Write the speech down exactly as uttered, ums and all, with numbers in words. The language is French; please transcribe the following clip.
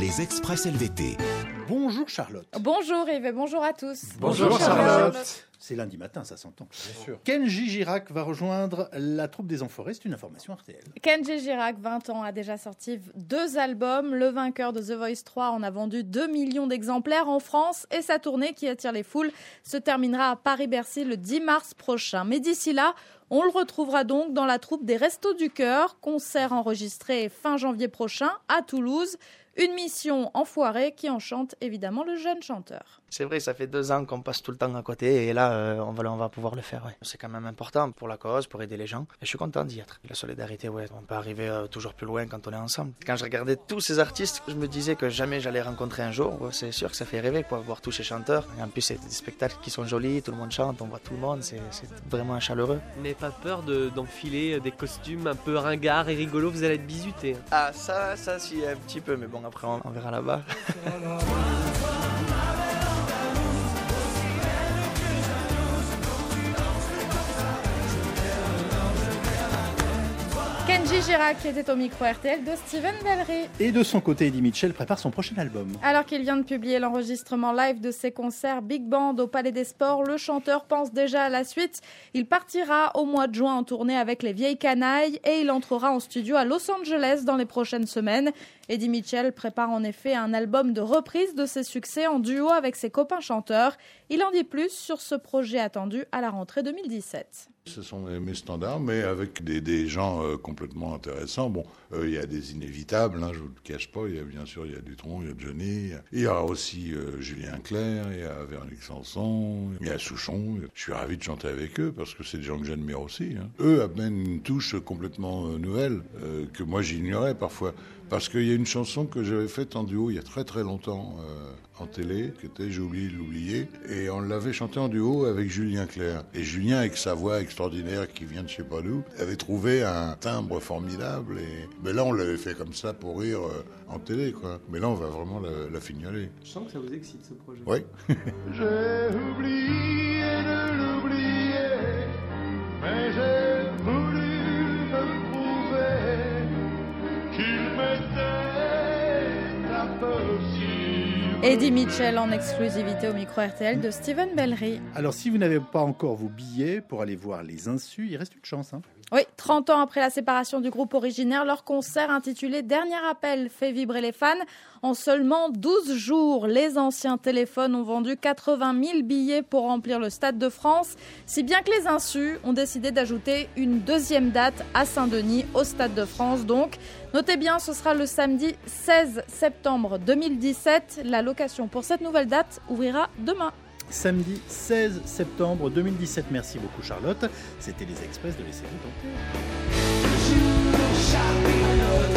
Les Express L V T. Bonjour Charlotte. Bonjour Yves et bonjour à tous. Bonjour, bonjour Charlotte. Charlotte. C'est lundi matin, ça s'entend. Bien sûr. Kenji Girac va rejoindre la troupe des Enfoirés, c'est une information R T L. Kenji Girac, vingt ans, a déjà sorti deux albums. Le vainqueur de The Voice trois en a vendu deux millions d'exemplaires en France et sa tournée qui attire les foules se terminera à Paris-Bercy le dix mars prochain. Mais d'ici là, on le retrouvera donc dans la troupe des Restos du Cœur, concert enregistré fin janvier prochain à Toulouse. Une mission enfoirée qui enchante évidemment le jeune chanteur. C'est vrai, ça fait deux ans qu'on passe tout le temps à côté et là, euh, on, va, on va pouvoir le faire. Ouais. C'est quand même important pour la cause, pour aider les gens. Et je suis content d'y être. La solidarité, ouais, on peut arriver euh, toujours plus loin quand on est ensemble. Quand je regardais tous ces artistes, je me disais que jamais j'allais rencontrer un jour. Ouais, c'est sûr que ça fait rêver, quoi, voir tous ces chanteurs. Et en plus, c'est des spectacles qui sont jolis, tout le monde chante, on voit tout le monde, c'est, c'est vraiment chaleureux. Vous n'avez pas peur de, d'enfiler des costumes un peu ringards et rigolos, vous allez être bizutés. Ah, ça, ça, si, un petit peu, mais bon, après, on, on verra là-bas. Kenji Girac était au micro R T L de Steven Bellery. Et de son côté, Eddie Mitchell prépare son prochain album. Alors qu'il vient de publier l'enregistrement live de ses concerts Big Band au Palais des Sports, le chanteur pense déjà à la suite. Il partira au mois de juin en tournée avec les Vieilles Canailles et il entrera en studio à Los Angeles dans les prochaines semaines. Eddie Mitchell prépare en effet un album de reprise de ses succès en duo avec ses copains chanteurs. Il en dit plus sur ce projet attendu à la rentrée deux mille dix-sept. Ce sont mes standards, mais avec des, des gens euh, complètement intéressants. Bon, euh, il y a des inévitables, hein, je ne vous le cache pas. Il y a bien sûr, il y a Dutronc, il y a Johnny. Il y a aussi euh, Julien Clerc, il y a Véronique Sanson, il y a Souchon. Je suis ravi de chanter avec eux parce que c'est des gens que j'admire aussi. Hein. Eux amènent une touche complètement euh, nouvelle euh, que moi j'ignorais parfois. Parce qu'il y a une chanson que j'avais faite en duo il y a très très longtemps euh, en télé, qui était J'ai oublié de l'oublier, et on l'avait chantée en duo avec Julien Clerc. Et Julien, avec sa voix extraordinaire qui vient de je sais pas d'où, avait trouvé un timbre formidable. Et... Mais là, on l'avait fait comme ça pour rire euh, en télé, quoi. Mais là, on va vraiment la, la fignoler. Je sens que ça vous excite, ce projet. Oui. J'ai oublié de l'oublier, mais j'ai voulu me prouver qu'il m'était impossible. Eddie Mitchell en exclusivité au micro R T L de Steven Bellery. Alors si vous n'avez pas encore vos billets pour aller voir les Insus, il reste une chance. Hein. Oui, trente ans après la séparation du groupe originaire, leur concert intitulé Dernier appel fait vibrer les fans. En seulement douze jours, les anciens téléphones ont vendu quatre-vingt mille billets pour remplir le Stade de France, si bien que les Insus ont décidé d'ajouter une deuxième date à Saint-Denis, au Stade de France donc. Notez bien, ce sera le samedi seize septembre deux mille dix-sept. La location pour cette nouvelle date ouvrira demain. Samedi seize septembre deux mille dix-sept. Merci beaucoup Charlotte. C'était les Express de Laissez-vous tenter.